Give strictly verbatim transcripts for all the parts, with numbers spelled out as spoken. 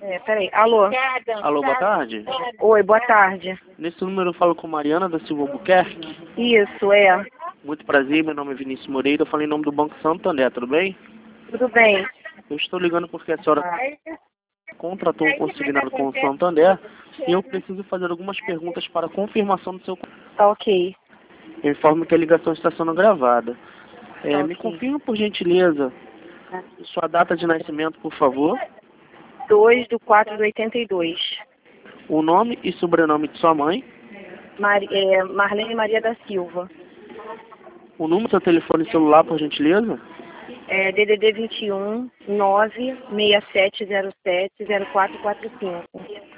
É, peraí. Alô? Alô, boa tarde. Oi, boa tarde. Nesse número eu falo com Mariana da Silva Albuquerque. Isso, é. Muito prazer, meu nome é Vinícius Moreira, eu falo em nome do Banco Santander, tudo bem? Tudo bem. Eu estou ligando porque a senhora contratou um consignado com o Santander e eu preciso fazer algumas perguntas para confirmação do seu contrato. Tá ok. Eu informo que a ligação está sendo gravada. É, Tá me ok. confirma, por gentileza, sua data de nascimento, por favor, dois de quatro de oitenta e dois. o nome e sobrenome de sua mãe, Mari, é, Marlene Maria da Silva. o número do seu telefone celular, por gentileza, É, D D D vinte e um, nove seis sete zero sete zero quatro quatro cinco.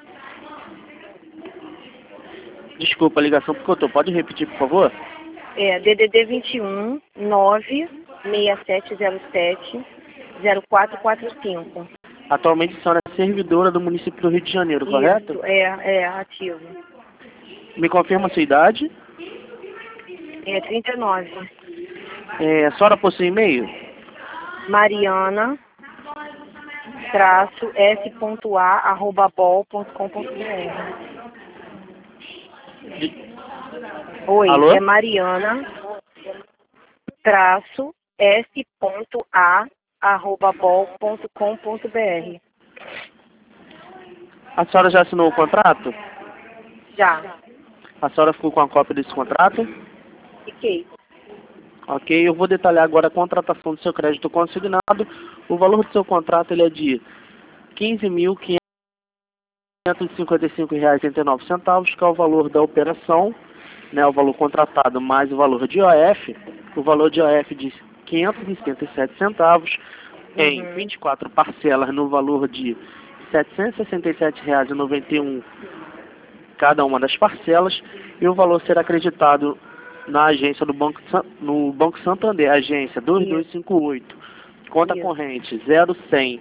desculpa a ligação porque eu tô. Pode repetir, por favor? É, D D D vinte e um, nove seis sete zero sete zero quatro quatro cinco. Atualmente a senhora é servidora do município do Rio de Janeiro, correto? Isso, é, é, ativo. Me confirma a sua idade. É trinta e nove. É, a senhora possui e-mail? Mariana, traço, s.a, arroba, bol ponto com ponto br. De- Oi, Alô? é Mariana, traço, s.a, arroba, bol ponto com ponto br. A senhora já assinou o contrato? Já, A senhora ficou com a cópia desse contrato? fiquei. Ok, eu vou detalhar agora a contratação do seu crédito consignado. O valor do seu contrato ele é de quinze mil quinhentos e cinquenta e cinco reais e oitenta e nove centavos, que é o valor da operação, né, o valor contratado mais o valor de I O F, o valor de I O F de quinhentos e setenta e sete centavos, em Uhum. vinte e quatro parcelas no valor de setecentos e sessenta e sete reais e noventa e um cada uma das parcelas, e o valor será acreditado na agência do Banco, San- no Banco Santander, agência dois dois cinco oito, conta Isso. corrente zero cem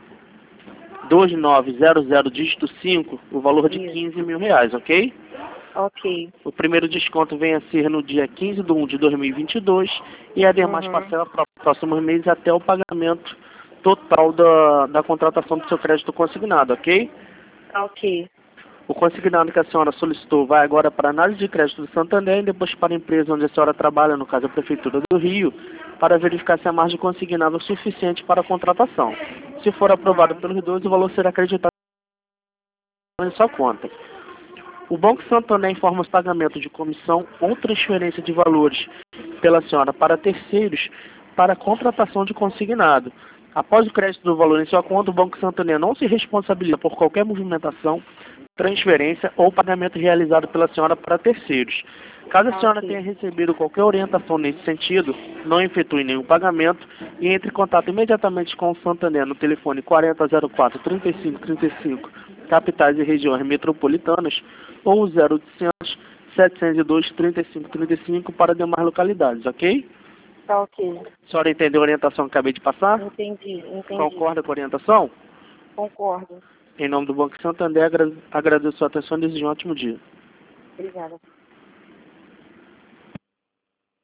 dois nove zero zero dígito cinco, o valor de Isso. quinze mil reais, ok? Ok. O primeiro desconto vem a ser no dia quinze de um de dois mil e vinte e dois e as demais Uhum. parcelas para os próximos meses até o pagamento total da, da contratação do seu crédito consignado, ok? Ok. O consignado que a senhora solicitou vai agora para a análise de crédito do Santander e depois para a empresa onde a senhora trabalha, no caso a Prefeitura do Rio, para verificar se a margem consignada é suficiente para a contratação. Se for aprovado Tá. pelos dois, o valor será acreditado em sua conta. O Banco Santander informa os pagamentos de comissão ou transferência de valores pela senhora para terceiros para a contratação de consignado. Após o crédito do valor em sua conta, o Banco Santander não se responsabiliza por qualquer movimentação, transferência ou pagamento realizado pela senhora para terceiros. Caso a senhora Ok. tenha recebido qualquer orientação nesse sentido, não efetue nenhum pagamento e entre em contato imediatamente com o Santander no telefone quarenta zero quatro trinta e cinco trinta e cinco, capitais e regiões metropolitanas, ou zero oitocentos setecentos e dois trinta e cinco trinta e cinco para demais localidades, ok? Tá ok. A senhora entendeu a orientação que acabei de passar? Entendi, entendi. Concorda com a orientação? Concordo. Em nome do Banco Santander, agra- agradeço a sua atenção e desejo um ótimo dia. Obrigada.